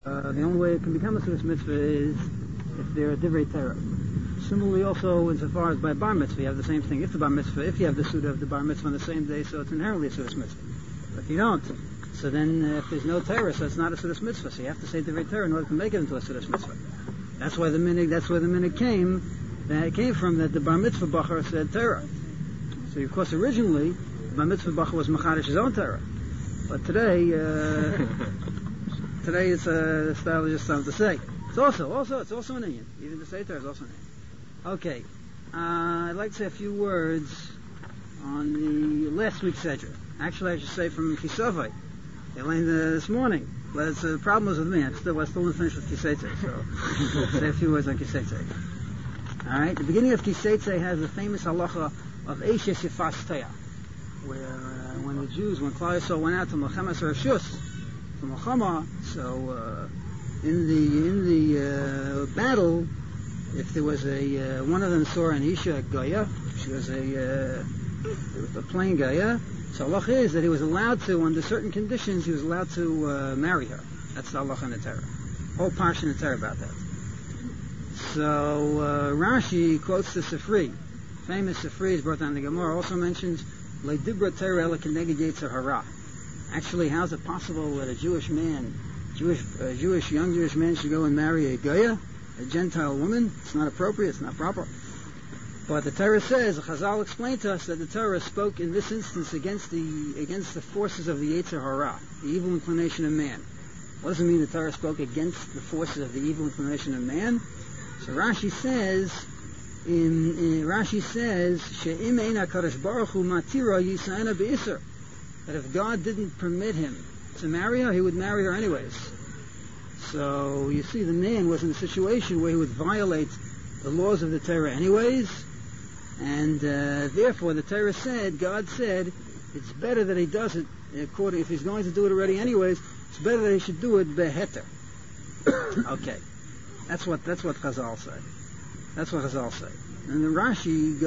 The only way it can become a Sudas Mitzvah is if they're a Divrei Torah. Similarly, also, insofar as by Bar Mitzvah, you have the same thing. If you have the Suda of the Bar Mitzvah on the same day, so it's inherently a Sudas Mitzvah. But if you don't, so then if there's no Torah, so it's not a Sudas Mitzvah. So you have to say Divrei Torah in order to make it into a Sudas Mitzvah. That's where the minhag came. That it came from that the Bar Mitzvah Bacher said Torah. So of course originally the Bar Mitzvah Bacher was Machadish his own Torah. But today it's the style is just something to say. It's also an Indian. Even to say Torah is also an Indian. Okay, I'd like to say a few words on the last week's Sedra. Actually, I should say from Kisavai. They learned this morning. But the problem was with me. I still didn't finish with Kiseitze, so I'll say a few words on Kiseitze. All right, the beginning of Kiseitze has the famous halacha of Eishes Yefas Teah, where when Klal Yisrael went out to Melchemes Rashus, to Melchama, so in the battle, if there was one of them saw an Isha Goya, she was a plain Goya, so halacha is that he was allowed to, under certain conditions, he was allowed to marry her. That's the halacha in the Torah. Whole parsha in the Torah about that. So Rashi quotes the Sifri. Famous Sifri is brought down in the Gemara. Also mentions Le Dibra Torah Ela Keneged Yetzer Hara. Actually, how is it possible that a young Jewish man should go and marry a Goya, a Gentile woman? It's not appropriate. It's not proper. But the Torah says, Chazal explained to us that the Torah spoke in this instance against the forces of the Yetzer Hara, the evil inclination of man. What does it mean the Torah spoke against the forces of the evil inclination of man? So Rashi says, She'im ein HaKadosh Baruch Hu matira yisayna be'isr, that if God didn't permit him to marry her, he would marry her anyways. So you see, the man was in a situation where he would violate the laws of the Torah anyways, and therefore the Torah said, God said, it's better that he does it, if he's going to do it already anyways, it's better that he should do it beheter. Okay. That's what Chazal say. That's what Chazal say. And the Rashi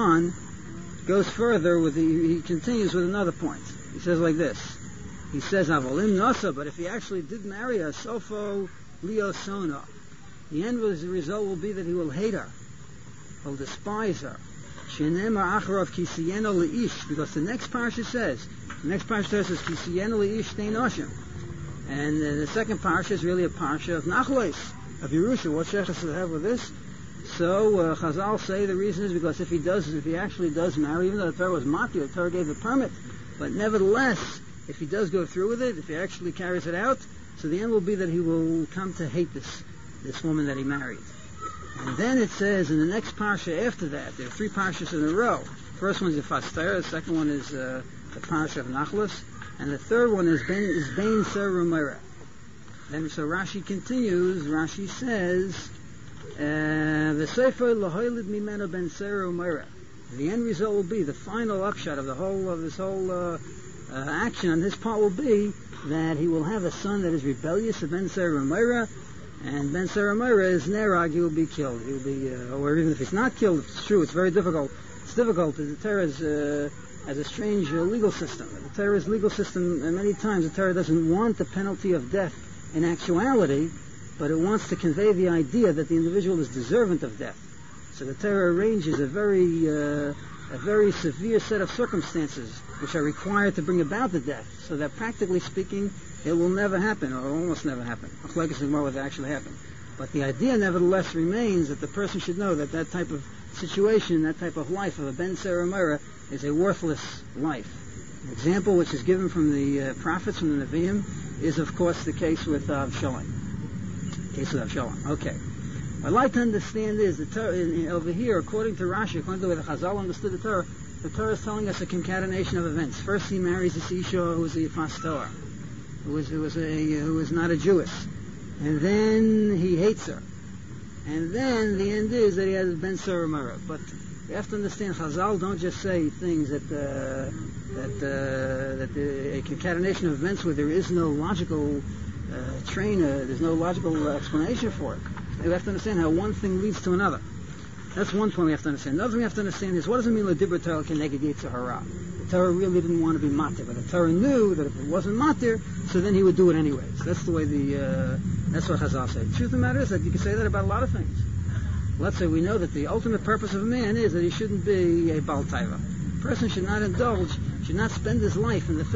goes further he continues with another point. He says like this. He says, Avolim Nasa, but if he actually did marry her, Sofo Leo Sona, the end result will be that he will hate her. He'll despise her. Shenema Acharav Kisiyeno Leish, because the next parsha says, Kisiyeno Leish Tein Oshim. And the second parsha is really a parsha of Nachlois, of Yerusha. What sheikhs does it have with this? So Chazal say the reason is because if he actually does marry, even though the Torah was mati, the Torah gave a permit, but nevertheless, if he does go through with it, if he actually carries it out, so the end will be that he will come to hate this woman that he married. And then it says in the next parsha after that, there are 3 parshas in a row. First one is the Fastera, the second one is the parsha of Nachlas, and the third one is Bein Seru Meira. Then so Rashi continues. Rashi says, "The Sefer Lahoylid Mimeno Ben Seru Meira." The end result will be the final upshot of this whole action on his part will be that he will have a son that is rebellious of Ben Seru Meira, and Ben Seru Meira is Nerag. He will be killed. He will be, or even if he's not killed, it's true. It's very difficult. It's difficult. The Torah has a strange legal system. The Torah's legal system, many times the Torah doesn't want the penalty of death in actuality, but it wants to convey the idea that the individual is deserving of death. So the Torah arranges a very severe set of circumstances which are required to bring about the death, so that practically speaking, it will never happen, or almost never happen. Like it's more what actually happened. But the idea nevertheless remains that the person should know that type of situation, that type of life of a Ben Seru Meira is a worthless life. An example which is given from the prophets, from the Nevi'im, is of course the case with Avshalom. Okay. What I'd like to understand is the Torah over here, according to Rashi, according to the way the Chazal understood the Torah is telling us a concatenation of events. First, he marries this Isha who was a Yefas Torah, who was not a Jewess, and then he hates her, and then the end is that he has Ben Seru Meira. But you have to understand, Chazal don't just say things that a concatenation of events where there is no logical there's no logical explanation for it. You have to understand how one thing leads to another. That's one point we have to understand. Another thing we have to understand is, what does it mean l'dibur Torah keneged yetzer hara? The Torah really didn't want to be matir, but the Torah knew that if it wasn't matir, so then he would do it anyways. That's the way that's what Chazal said. The truth of the matter is that you can say that about a lot of things. Let's say we know that the ultimate purpose of a man is that he shouldn't be a Baal Taiva. A person should not indulge, should not spend his life in the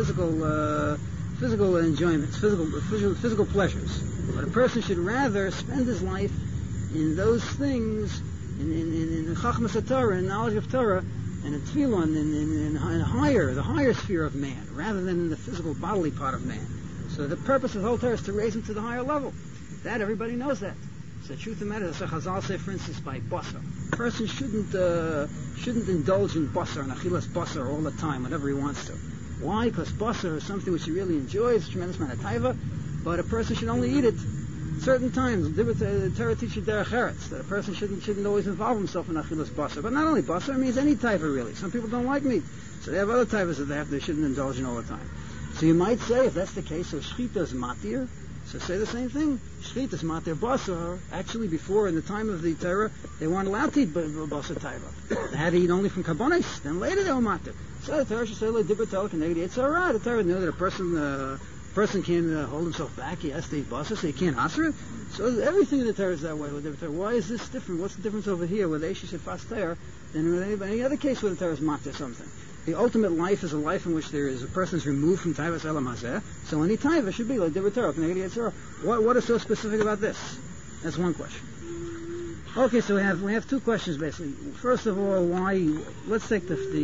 physical enjoyments, physical pleasures. But a person should rather spend his life in those things, in Chachmas Torah, in knowledge of Torah, and in Tefillin, in the higher sphere of man, rather than in the physical bodily part of man. So the purpose of the whole Torah is to raise him to the higher level. That everybody knows that. So the truth of the matter is, Chazal say, for instance, by basar, a person shouldn't indulge in basar and achilas basar all the time, whenever he wants to. Why? Because basar is something which he really enjoys, a tremendous amount of taiva, but a person should only eat it certain times. The Torah teaches derech eretz, that a person shouldn't always involve himself in achilas basar. But not only basar, it means any taiva really. Some people don't like meat, so they have other taivas that they shouldn't indulge in all the time. So you might say, if that's the case, so shchita is matir. So say the same thing. Shchita is matir basar. Actually, before, in the time of the Torah, they weren't allowed to eat basar taiva. They had to eat only from karbonis. Then later they were matir. So the Torah should say, l'dibur Torah keneged yetzer hara. The Torah knew that a person can't hold himself back. He has to eat basar, so he can't asr it. So everything in the Torah is that way. Why is this different? What's the difference over here with Eish Shefas Torah than with any other case where the Torah is matir something? The ultimate life is a life in which a person is removed from Taivas Elam Hazeh. So any Taiva should be like l'dibur Torah keneged yetzer hara. What is so specific about this? That's one question. Okay, so we have two questions basically. First of all, why? Let's take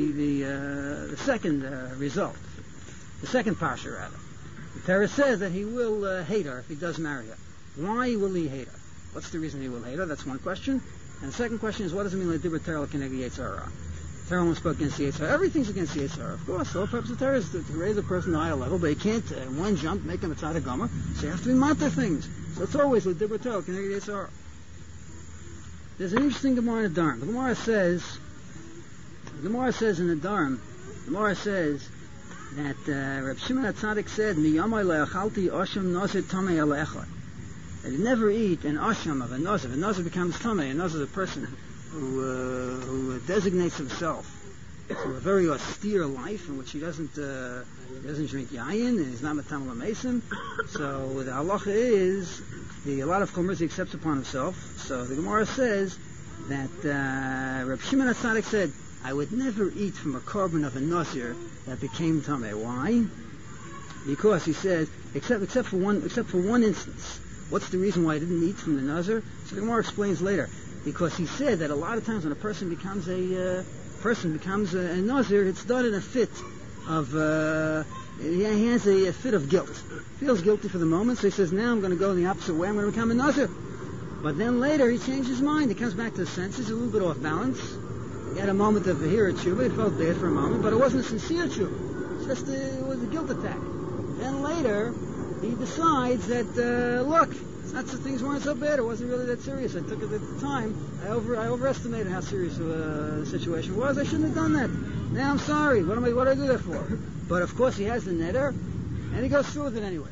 the second result, the second parsha rather. The Torah says that he will hate her if he does marry her. Why will he hate her? What's the reason he will hate her? That's one question. And the second question is, what does it mean l'dibur Torah keneged yetzer hara? Torah only spoke against the yetzer hara. Everything's against the yetzer hara. Of course, the whole purpose of Torah is to raise a person to a higher level, but you can't in one jump make him a tzaddik gomer. So you have to be matir things. So it's always l'dibur Torah keneged yetzer hara. There's an interesting Gemara in the Dharm. The Gemara says in the Dharm, the Gemara says that Reb Shimon HaTzadik said, "Miyamai le'achalti osham nazir tamei ala echad." That he never eat an osham of a nazir. A nazir becomes tamei. A nazir is a person who designates himself to a very austere life in which he doesn't drink yayin and he's not matam l'mesim. So the halacha is a lot of chumras he accepts upon himself. So the Gemara says that Reb Shimon HaTzadik said, I would never eat from a korban of a nazir that became tamei. Why? Because he said, except for one instance. What's the reason why I didn't eat from the nazir? So the Gemara explains later. Because he said that a lot of times when a person becomes a nazir, it's done in a fit of he has a fit of guilt. Feels guilty for the moment, so he says, now I'm going to go in the opposite way, I'm going to become a nazir. But then later he changed his mind. He comes back to his senses, a little bit off balance. He had a moment of Vahira tshuva. He felt bad for a moment, but it wasn't a sincere tshuva. It was a guilt attack. Then later he decides that, look, it's not so things weren't so bad. It wasn't really that serious. I took it at the time. I overestimated how serious the situation was. I shouldn't have done that. Now I'm sorry. What did I do that for? But of course he has the neder, and he goes through with it anyways.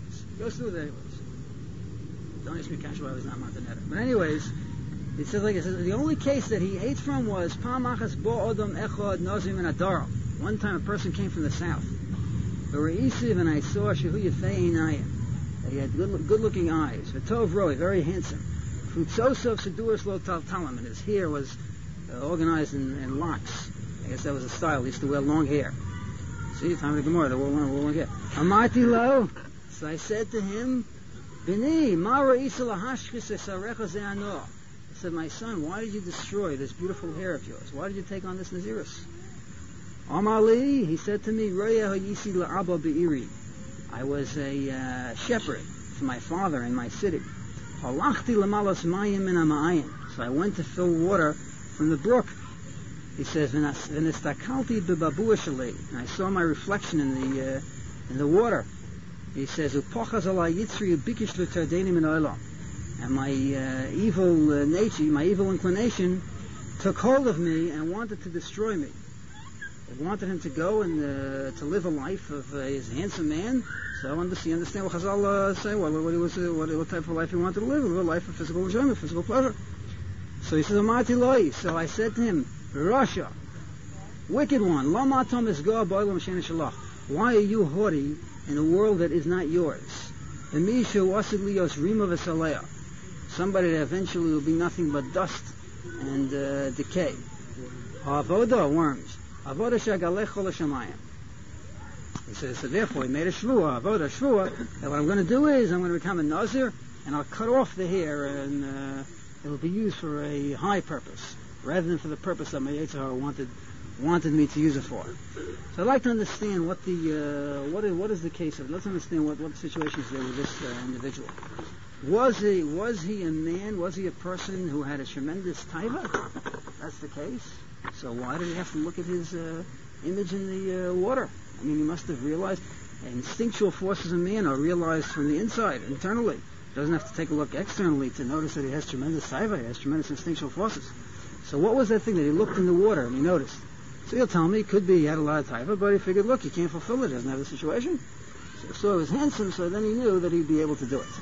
Don't ask me cash why he's not the neder. But anyways, it says the only case that he ate from was Pamachas Bo Odom Echad Nozim and Adara. One time a person came from the south. And I saw Shehu Yefei Einayim. He had good-looking eyes. V'tov roi, very handsome. Futzosov Seduras Lo Talam, and his hair was organized in locks. I guess that was a style. He used to wear long hair. See, time of the Gemara, they wore long hair. Amarti lo. So I said to him, Bini, Mara Isa Lahashkis Esarecha Ze'anor. I said, my son, why did you destroy this beautiful hair of yours? Why did you take on this Nazirus? Amar li, he said to me, Roya Hayisi La'aba Be'iri. I was a shepherd for my father in my city. Halachti Lamalas Mayim Min HaMa'ayin. So I went to fill water from the brook. He says, V'nistakalti B'babua Shalei. And I saw my reflection in the water. He says, Upochaz ala Yitzri Ubikish L'Tardeni Min Olam. And my evil nature, my evil inclination, took hold of me and wanted to destroy me. It wanted him to go and to live a life of his handsome man. So I wanted to understand what Chazal say, what type of life he wanted to live a life of physical enjoyment, physical pleasure. So he says, Amarti Loi. So I said to him, Rasha, wicked one, Lama Tom is God, Ba'olam She'ein Shalach. Why are you haughty in a world that is not yours? Somebody that eventually will be nothing but dust and decay. Avoda, worms. Avoda shagalech chol hashamayim. He says, so therefore he made a shvua, avoda shvua, that what I'm going to do is I'm going to become a nazir and I'll cut off the hair and it will be used for a high purpose rather than for the purpose that my Yetzer Hara wanted me to use it for. So I'd like to understand what is the case of. Let's understand what the situation is there with this individual. Was he a man? Was he a person who had a tremendous taiva? That's the case. So why did he have to look at his image in the water? I mean, he must have realized instinctual forces in man are realized from the inside, internally. He doesn't have to take a look externally to notice that he has tremendous taiva. He has tremendous instinctual forces. So what was that thing that he looked in the water and he noticed? So he'll tell me, it could be he had a lot of taiva, but he figured, look, he can't fulfill it, he doesn't have the situation. So he was handsome, so then he knew that he'd be able to do it.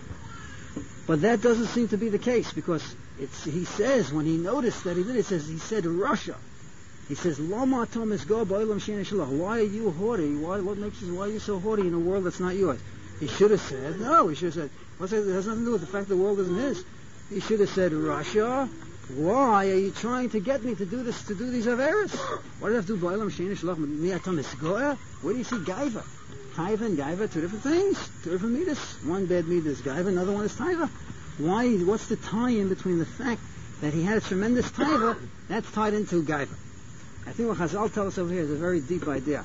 But that doesn't seem to be the case, because he says, when he noticed that he did it, he said Russia. He says, Lama Tom is go ba'olam she'ein shalach. Why are you haughty? Why are you so haughty in a world that's not yours? He should have said, no, he should have said, it has nothing to do with the fact the world isn't his. He should have said, Russia, why are you trying to get me to do this, to do these averas? What do I have to do? Ba'olam she'ein shalach, mi'atom is goya? Where do you see gaiva? Taiva and gaiva, two different things, two different midas. One bad midah is gaiva, another one is taiva. Why? What's the tie-in between the fact that he had a tremendous taiva that's tied into gaiva? I think what Chazal tell us over here is a very deep idea.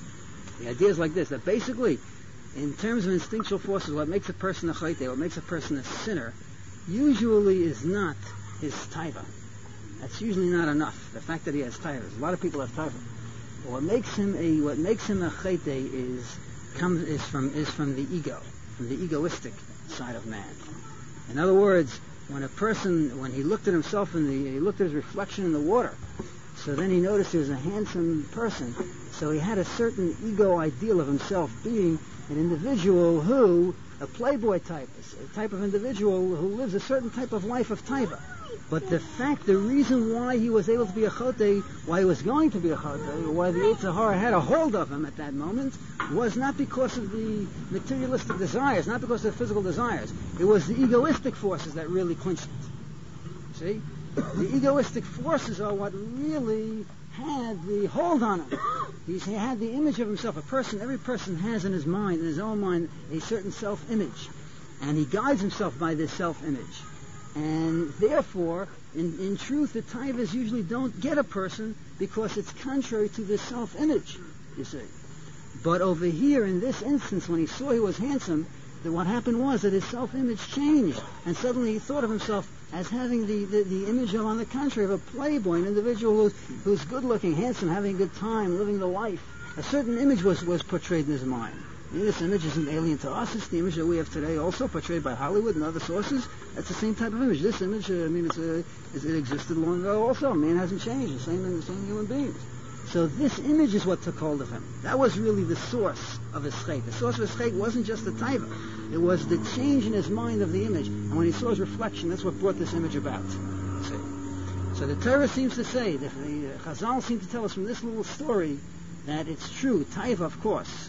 The idea is like this: that basically, in terms of instinctual forces, what makes a person a chayte, what makes a person a sinner, usually is not his taiva. That's usually not enough. The fact that he has taiva. A lot of people have taiva. But what makes him a chayte is from the ego, from the egoistic side of man. In other words, when he looked at himself he looked at his reflection in the water, so then he noticed he was a handsome person, so he had a certain ego ideal of himself being an individual a playboy type, a type of individual who lives a certain type of life of taiva. But the reason why he was able to be a chote, why he was going to be a chote, why the Yetzer Hara had a hold of him at that moment, was not because of the materialistic desires, not because of the physical desires. It was the egoistic forces that really clinched it. See? The egoistic forces are what really had the hold on him. He had the image of himself. Every person has in his mind, in his own mind, a certain self-image. And he guides himself by this self-image. And therefore, in truth, the taivas usually don't get a person because it's contrary to this self-image, you see. But over here, in this instance, when he saw he was handsome, what happened was that his self-image changed, and suddenly he thought of himself as having the image of, on the contrary, of a playboy, an individual who's good-looking, handsome, having a good time, living the life. A certain image was portrayed in his mind. This image isn't alien to us. It's the image that we have today, also portrayed by Hollywood and other sources. That's the same type of image. This image, it existed long ago also. Man hasn't changed. The same human beings. So this image is what took hold of him. That was really the source of his chait. The source of his chait wasn't just the taiva. It was the change in his mind of the image. And when he saw his reflection, that's what brought this image about. See? So the Torah seems to say, the Chazal seems to tell us from this little story that it's true. Taiva, of course,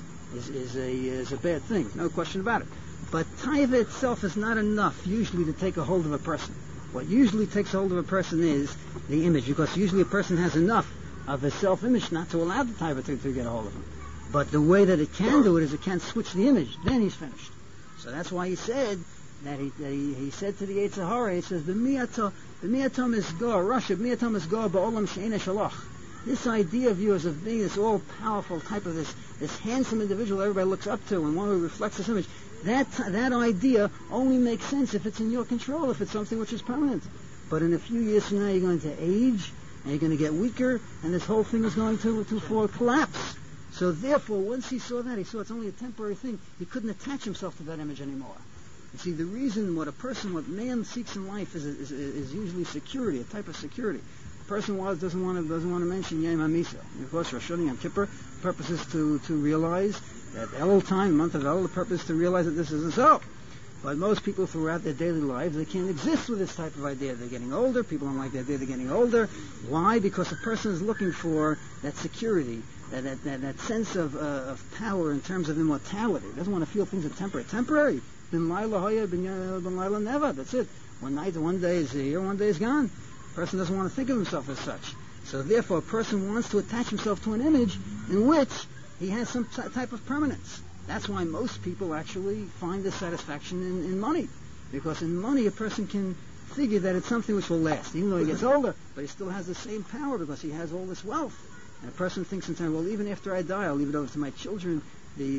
is a bad thing, no question about it. But taiva itself is not enough usually to take a hold of a person. What usually takes hold of a person is the image, because usually a person has enough of a self-image not to allow the taiva to get a hold of him. But the way that it can do it is it can switch the image. Then he's finished. So that's why he said that he said to the Yetzer Hara, he says, "B'mi'atom is go, Russia, b'mi'atom is go, ba'olam she'ein shalach." This idea of yours of being this all-powerful type of this handsome individual everybody looks up to and one who reflects this image, that idea only makes sense if it's in your control, if it's something which is permanent. But in a few years from now, you're going to age, and you're going to get weaker, and this whole thing is going to collapse. So therefore, once he saw that, he saw it's only a temporary thing. He couldn't attach himself to that image anymore. You see, the reason what man seeks in life is usually security, a type of security. The person doesn't want to mention Yom HaMisa. Of course, Rosh Hashanah, Yom Kippur, the purpose is to realize that Elul time, month of Elul, the purpose is to realize that this isn't so. But most people throughout their daily lives, they can't exist with this type of idea. They're getting older. People don't like the idea they're getting older. Why? Because a person is looking for that security, that sense of power in terms of immortality. He doesn't want to feel things are temporary. Temporary. Ben Laila Hoya, Ben Laila Neva. That's it. One day is here, one day is gone. A person doesn't want to think of himself as such. So therefore, a person wants to attach himself to an image in which he has some type of permanence. That's why most people actually find the satisfaction in money. Because in money, a person can figure that it's something which will last, even though he gets older, but he still has the same power because he has all this wealth. And a person thinks in time, well, even after I die, I'll leave it over to my children. He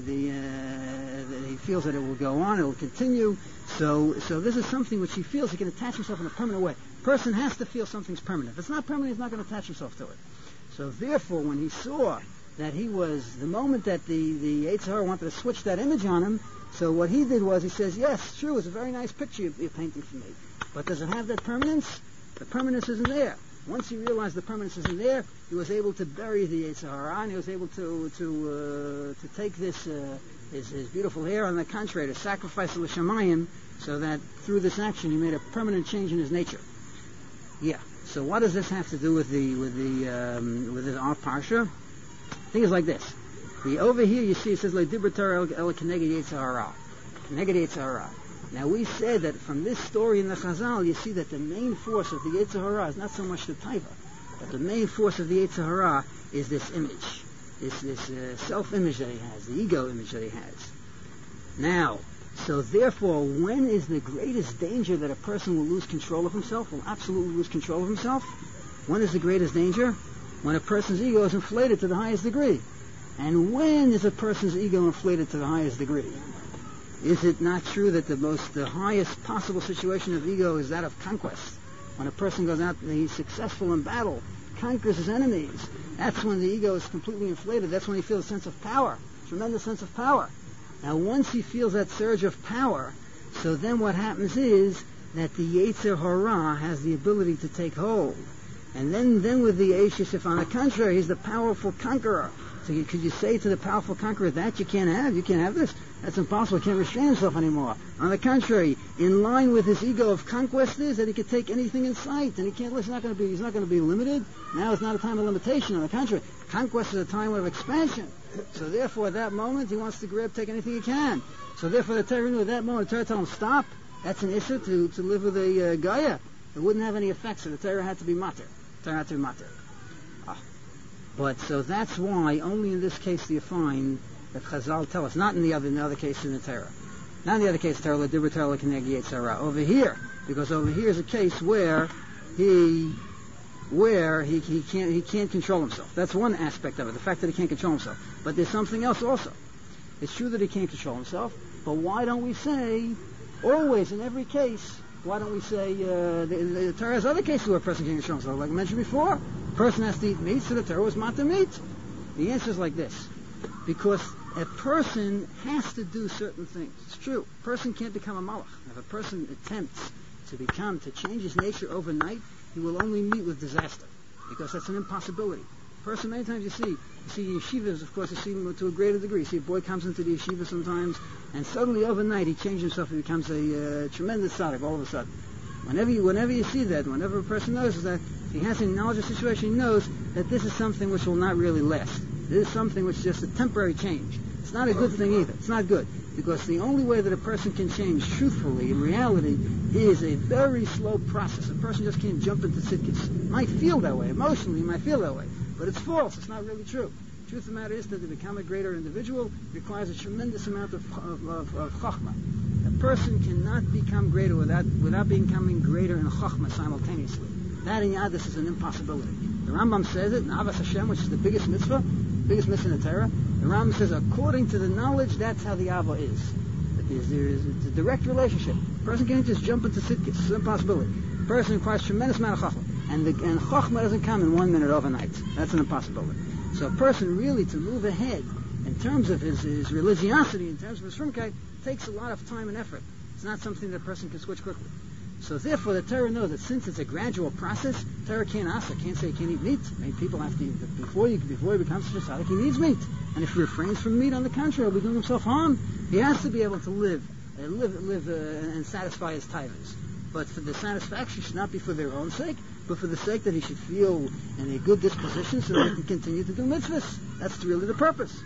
feels that it will go on, it will continue. So this is something which he feels he can attach himself in a permanent way. A person has to feel something's permanent. If it's not permanent, he's not going to attach himself to it. So therefore, when he saw that he was, the moment that the Yetzer Hara wanted to switch that image on him, so what he did was he says, yes, true, it's a very nice picture you're painting for me, but does it have that permanence? The permanence isn't there. Once he realized the permanence isn't there, he was able to bury the Yetzer Hara, and he was able to take this his beautiful hair, on the contrary, to sacrifice the L'Shamayim, so that through this action he made a permanent change in his nature. Yeah. So what does this have to do with our parsha? I think it's like this. Over here you see it says like Dibur Torah el Keneged Yetzer Hara. Keneged Yetzer Hara. Now we said that from this story in the Chazal, you see that the main force of the Yetzer Hara is not so much the taiva, but the main force of the Yetzer Hara is this image, this self-image that he has, the ego image that he has. Now, so therefore, when is the greatest danger that a person will lose control of himself, will absolutely lose control of himself? When is the greatest danger? When a person's ego is inflated to the highest degree. And when is a person's ego inflated to the highest degree? Is it not true that the highest possible situation of ego is that of conquest? When a person goes out and he's successful in battle, conquers his enemies, that's when the ego is completely inflated. That's when he feels a sense of power, tremendous sense of power. Now once he feels that surge of power, so then what happens is that the Yetzer Hara has the ability to take hold. And then with the Eishes, if on the contrary, he's the powerful conqueror. So could you say to the powerful conqueror, that you can't have this? That's impossible. He can't restrain himself anymore. On the contrary, in line with his ego of conquest is that he could take anything in sight, and he can't. He's not going to be limited. Now it's not a time of limitation. On the contrary, conquest is a time of expansion. So therefore, at that moment, he wants to take anything he can. So therefore, the Torah knew at that moment, the Torah told him, stop. That's an issue to live with a Gaia. It wouldn't have any effect, so the Torah had to be matir. But so that's why only in this case do you find that Chazal tell us, not in the other case in the Torah. Not in the other case, Torah l'dibur Torah l'keneged Yetzer Hara. Over here, because over here is a case where he can't control himself. That's one aspect of it, the fact that he can't control himself. But there's something else also. It's true that he can't control himself, but why don't we say, always in every case, why don't we say, the Torah has other cases where a person can't control himself, like I mentioned before. A person has to eat meat, so the Torah was matir meat. The answer is like this. Because a person has to do certain things. It's true. A person can't become a malach. If a person attempts to change his nature overnight, he will only meet with disaster. Because that's an impossibility. A person, many times you see yeshivas, of course, you see them to a greater degree. You see a boy comes into the yeshiva sometimes, and suddenly overnight he changes himself, he becomes a tremendous tzaddik all of a sudden. Whenever you see that, whenever a person knows that, if he has any knowledge of the situation, he knows that this is something which will not really last. This is something which is just a temporary change. It's not a good thing either. It's not good. Because the only way that a person can change truthfully, in reality, is a very slow process. A person just can't jump into tzidkis. Might feel that way. Emotionally, he might feel that way. But it's false. It's not really true. The truth of the matter is that to become a greater individual requires a tremendous amount of chachma. A person cannot become greater without becoming greater in chachma simultaneously. That in Yadis is an impossibility. The Rambam says it in Avas Hashem, which is the biggest mitzvah in the Torah. The Rambam says, according to the knowledge, that's how the Ava is. There is a direct relationship. A person can't just jump into tzidkis. It's an impossibility. A person requires a tremendous amount of chachma. And chachma doesn't come in 1 minute overnight. That's an impossibility. So a person really, to move ahead in terms of his religiosity, in terms of his frumkeit, takes a lot of time and effort. It's not something that a person can switch quickly. So therefore, the Torah knows that since it's a gradual process, Torah can't say you can't eat meat. I mean, people have to eat. Before he becomes such a tzaddik, he needs meat. And if he refrains from meat, on the contrary, he'll be doing himself harm. He has to be able to live live and satisfy his tithers. But for the satisfaction should not be for their own sake, but for the sake that he should feel in a good disposition so that he can continue to do mitzvahs. That's really the purpose.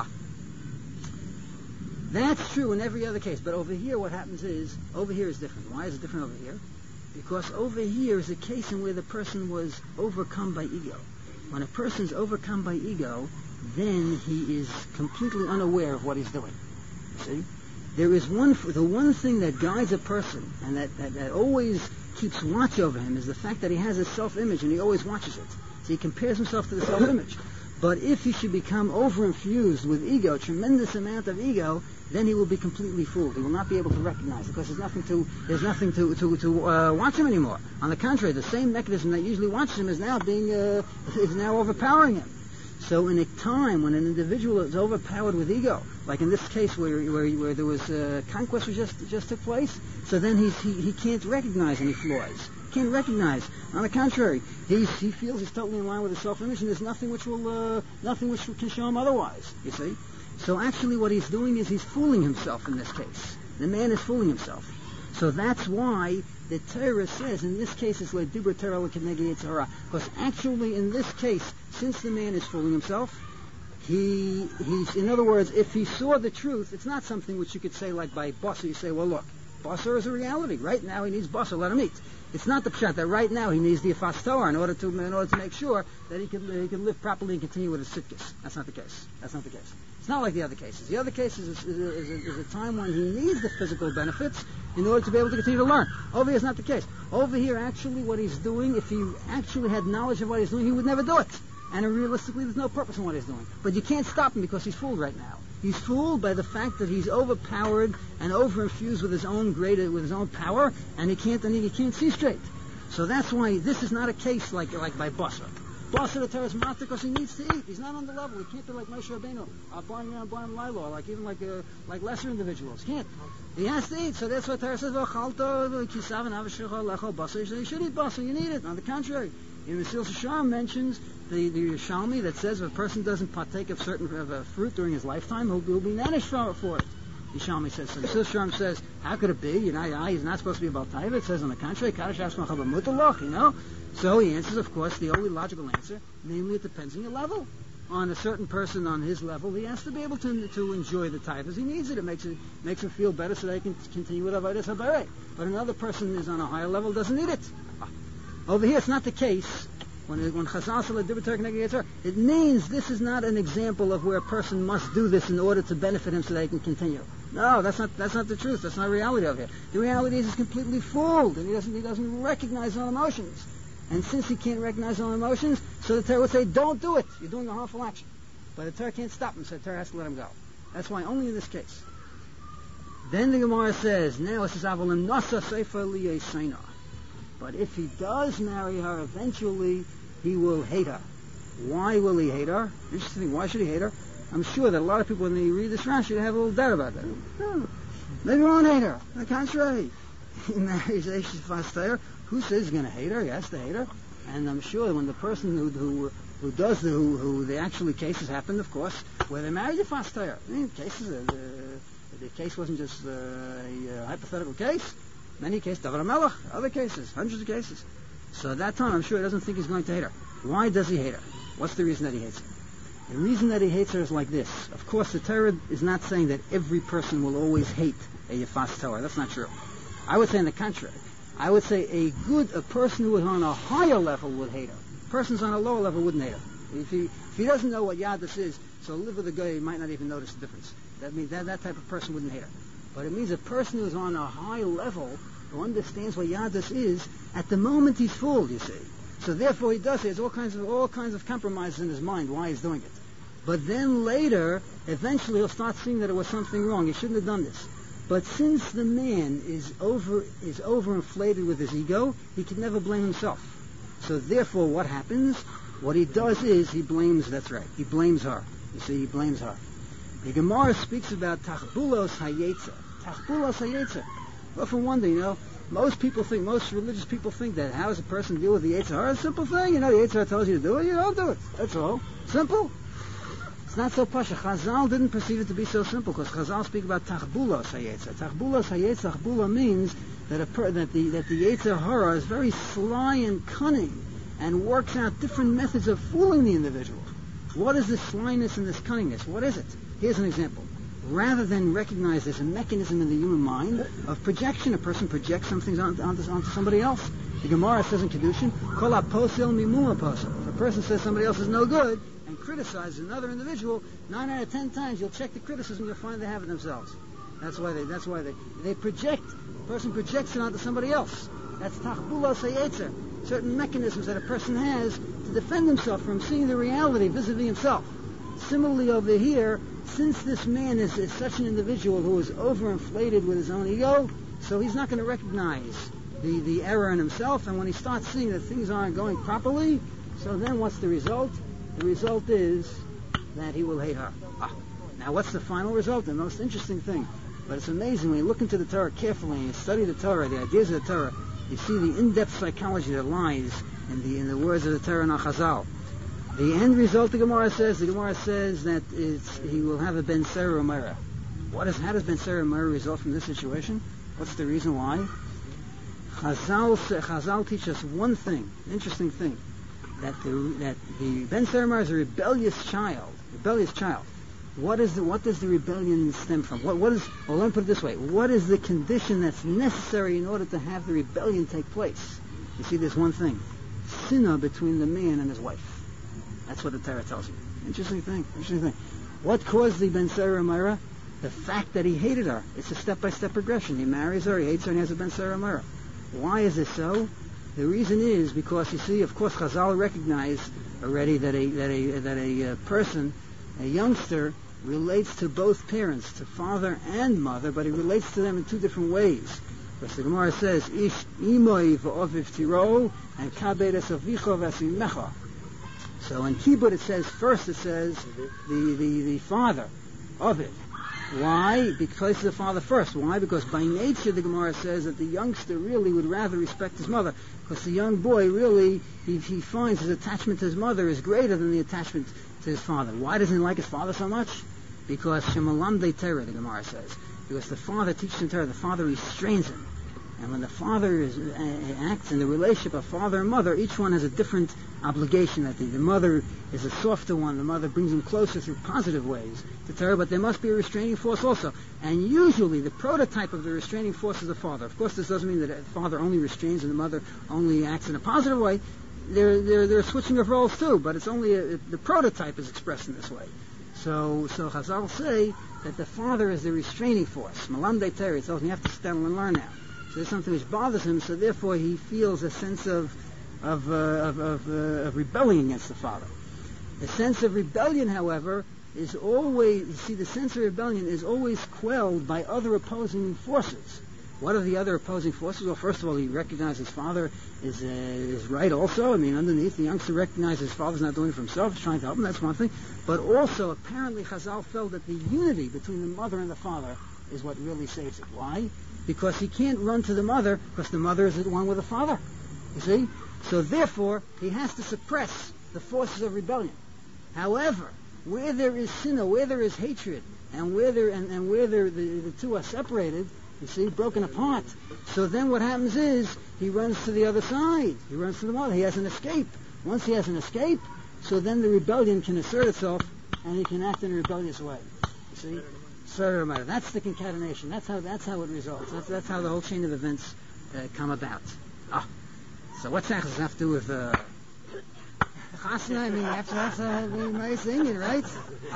That's true in every other case. But over here, what happens is, over here is different. Why is it different over here? Because over here is a case in where the person was overcome by ego. When a person is overcome by ego, then he is completely unaware of what he's doing. See? There is the one thing that guides a person and that always keeps watch over him is the fact that he has a self-image and he always watches it. So he compares himself to the self-image. But if he should become over-infused with ego, tremendous amount of ego, then he will be completely fooled. He will not be able to recognize it because there's nothing to watch him anymore. On the contrary, the same mechanism that usually watches him is now overpowering him. So in a time when an individual is overpowered with ego, like in this case where there was conquest just took place, so then he can't recognize any flaws. Can't recognize. On the contrary, he feels he's totally in line with his self-image, and there's nothing which can show him otherwise. You see. So actually, what he's doing is he's fooling himself in this case. The man is fooling himself. So that's why the Torah says in this case it's like dibur Torah l'keneged yetzer hara. Because actually in this case, since the man is fooling himself, he's in other words, if he saw the truth, it's not something which you could say like by basar. You say, well, look, basar is a reality. Right now he needs basar. Let him eat. It's not the pshat that right now he needs the Yefas Torah in order to make sure that he can live properly and continue with his sitkis. That's not the case. It's not like the other cases. The other cases is a time when he needs the physical benefits in order to be able to continue to learn. Over here is not the case. Over here, actually, what he's doing, if he actually had knowledge of what he's doing, he would never do it. And realistically, there's no purpose in what he's doing. But you can't stop him because he's fooled right now. He's fooled by the fact that he's overpowered and overinfused with his own power, and he can't see straight. So that's why this is not a case like by basar. Basar the Torah is matter because he needs to eat. He's not on the level. He can't be like Moshe Rabbeinu, Barim Laila, like lesser individuals. Can't. He has to eat. So that's what Torah says. He should eat basar. You need it. On the contrary, Mesilas Yesharim mentions the Yerushalmi that says if a person doesn't partake of a fruit during his lifetime, he'll be banished for it. Yerushalmi says so. Mesilas Yesharim says, how could it be? He's not supposed to be about taiva. It says on the contrary, Kaddish Ashma Chava Mutalach, So he answers, of course, the only logical answer, namely it depends on your level. On a certain person on his level, he has to be able to enjoy the tithas. He needs it. It makes him feel better so that he can continue with Avodas Habarei. But another person is on a higher level, doesn't need it. Over here, it's not the case. When Chazal said dibur Torah keneged yetzer hara, it means this is not an example of where a person must do this in order to benefit him so that he can continue. No, that's not the truth. That's not reality of it. The reality is he's completely fooled and he doesn't recognize all emotions. And since he can't recognize all emotions, so the Torah would say, don't do it. You're doing a harmful action. But the Torah can't stop him, so the Torah has to let him go. That's why only in this case. Then the Gemara says, now it says, Avalim nasa seifa liyeseina. But if he does marry her, eventually he will hate her. Why will he hate her? Interesting. Why should he hate her? I'm sure that a lot of people, when they read this Rashi, they have a little doubt about that. No, maybe he won't hate her. On the contrary, he marries Eishes Fastayer. Who says he's going to hate her? He has to hate her. And I'm sure when the person who the actually cases happened, of course, where they married a Fastayer. Cases, the case wasn't just a hypothetical case. Many cases, David HaMelech, other cases, hundreds of cases. So at that time, I'm sure he doesn't think he's going to hate her. Why does he hate her? What's the reason that he hates her? The reason that he hates her is like this. Of course, the Torah is not saying that every person will always hate a Yefas Torah. That's not true. I would say on the contrary. I would say a person who is on a higher level would hate her. Persons on a lower level wouldn't hate her. If he doesn't know what Yadus is, so live with a guy, he might not even notice the difference. That means that type of person wouldn't hate her. But it means a person who is on a high level, who understands what Yadus is, at the moment he's fooled, you see. So therefore he does. He has all kinds of compromises in his mind why he's doing it. But then later, eventually he'll start seeing that it was something wrong. He shouldn't have done this. But since the man is overinflated with his ego, he can never blame himself. So therefore what happens? What he does is he blames, that's right, he blames her. You see, he blames her. The Gemara speaks about tachbulos hayetza. Tachbulos hayetza. Often wonder, most religious people think that how does a person deal with the Yetzer Hara? A simple thing, the Yetzer Hara tells you to do it, you don't do it. That's all. Simple. It's not so pasha. Chazal didn't perceive it to be so simple, because Chazal speak about tachbulos hayetzer. Tachbulos hayetzer, tachbula means that the Yetzer Hara is very sly and cunning, and works out different methods of fooling the individual. What is this slyness and this cunningness? What is it? Here's an example. Rather than recognize there's a mechanism in the human mind of projection, a person projects something onto somebody else. The Gemara says in Kedushin, Kol ha-posel mimum ha-posel. If a person says somebody else is no good and criticizes another individual, 9 out of 10 times you'll check the criticism, you'll find they have it themselves. That's why they project. The person projects it onto somebody else. That's tachbulas hayetzer. Certain mechanisms that a person has to defend himself from seeing the reality vis-a-vis himself. Similarly over here, since this man is such an individual who is overinflated with his own ego, so he's not going to recognize the error in himself, and when he starts seeing that things aren't going properly, so then what's the result? The result is that he will hate her. Now what's the final result? The most interesting thing. But it's amazing when you look into the Torah carefully and you study the Torah, the ideas of the Torah, you see the in-depth psychology that lies in the words of the Torah and Chazal. The end result, the Gemara says that he will have a Ben Sera Umera. How does Ben Sera Umera result from this situation? What's the reason why? Chazal teach us one thing, interesting thing, that the Ben Sera Umera is a rebellious child. What does the rebellion stem from? Let me put it this way. What is the condition that's necessary in order to have the rebellion take place? You see, there's one thing. Sinah between the man and his wife. That's what the Torah tells you. Interesting thing. What caused the Ben Sera Umera? The fact that he hated her. It's a step-by-step progression. He marries her, he hates her, and he has a Ben Sera Umera. Why is this so? The reason is because, you see, of course, Chazal recognized already that a person, a youngster, relates to both parents, to father and mother, but he relates to them in two different ways. Because the Gemara says, Ish imoi v'oviv tiro, and kabedes avicho v'asimecha. So in Kibbutz it says the father of it. Why? Because the father first. Why? Because by nature the Gemara says that the youngster really would rather respect his mother, because the young boy really, he finds his attachment to his mother is greater than the attachment to his father. Why doesn't he like his father so much? Because Shemalamdei Torah, the Gemara says. Because the father teaches him Torah, the father restrains him. And when the father acts in the relationship of father and mother, each one has a different obligation. That the mother is a softer one. The mother brings him closer through positive ways to Torah, but there must be a restraining force also. And usually the prototype of the restraining force is the father. Of course, this doesn't mean that the father only restrains and the mother only acts in a positive way. They're switching of roles too, but it's only the prototype is expressed in this way. So Chazal say that the father is the restraining force. Malamdei Torah tells him you have to settle and learn now. So there's something which bothers him, so therefore he feels a sense of rebelling against the father. The sense of rebellion, however, is always, the sense of rebellion is always quelled by other opposing forces. What are the other opposing forces? Well, first of all, he recognizes his father is right also. I mean, underneath, the youngster recognizes his father's not doing it for himself, he's trying to help him, that's one thing. But also, apparently, Chazal felt that the unity between the mother and the father is what really saves it. Why? Because he can't run to the mother, because the mother is the one with the father. You see? So therefore, he has to suppress the forces of rebellion. However, where there is sinah, where there is hatred, and where the two are separated, you see, broken apart. So then what happens is, he runs to the other side. He runs to the mother. He has an escape. Once he has an escape, so then the rebellion can assert itself, and he can act in a rebellious way. You see? That's the concatenation. That's how it results. That's how the whole chain of events come about. So what's that have to do with chasna? I mean, that's a nice thing, right?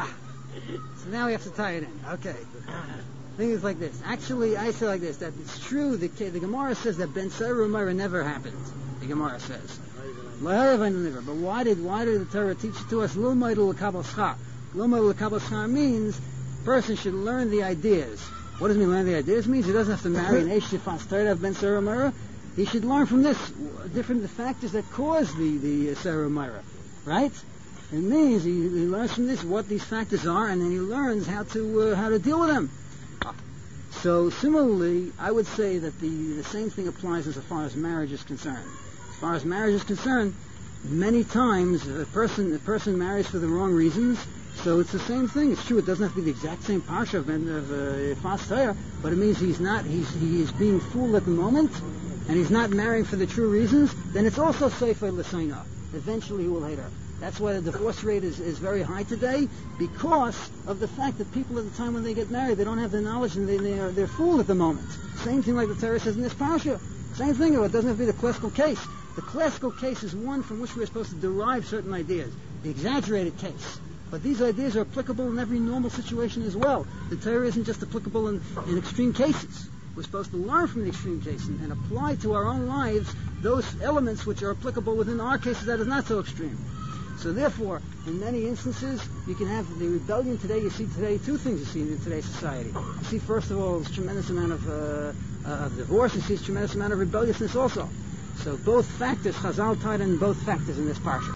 So now we have to tie it in. Okay. The thing is like this. Actually, I say like this, that it's true, the Gemara says that Ben Sera Umera never happened. The Gemara says. But why did the Torah teach it to us? L'maid l'kabel schar. L'maid l'kabel schar means person should learn the ideas. What does it mean learn the ideas? It means he doesn't have to marry an Eish Shifas Torah of Ben Sera Umera. He should learn from this the factors that cause the Sera Umera. Right? It means he learns from this what these factors are, and then he learns how to deal with them. So similarly, I would say that the same thing applies as far as marriage is concerned. As far as marriage is concerned, many times the person marries for the wrong reasons, So it's the same thing. It's true. It doesn't have to be the exact same parsha of Fas Torah, but it means he is being fooled at the moment, and he's not marrying for the true reasons. Then it's also Sefer L'Seina. Eventually he will hate her. That's why the divorce rate is very high today, because of the fact that people at the time when they get married, they don't have the knowledge and they're fooled at the moment. Same thing like the Torah says in this parsha. Same thing. It doesn't have to be the classical case. The classical case is one from which we're supposed to derive certain ideas. The exaggerated case. But these ideas are applicable in every normal situation as well. The Torah isn't just applicable in extreme cases. We're supposed to learn from the extreme case and apply to our own lives those elements which are applicable within our cases that is not so extreme. So therefore, in many instances, you can have the rebellion today. You see today two things you see in today's society. You see, first of all, this tremendous amount of divorce. You see this tremendous amount of rebelliousness also. So both factors, Chazal tied in both factors in this parsha.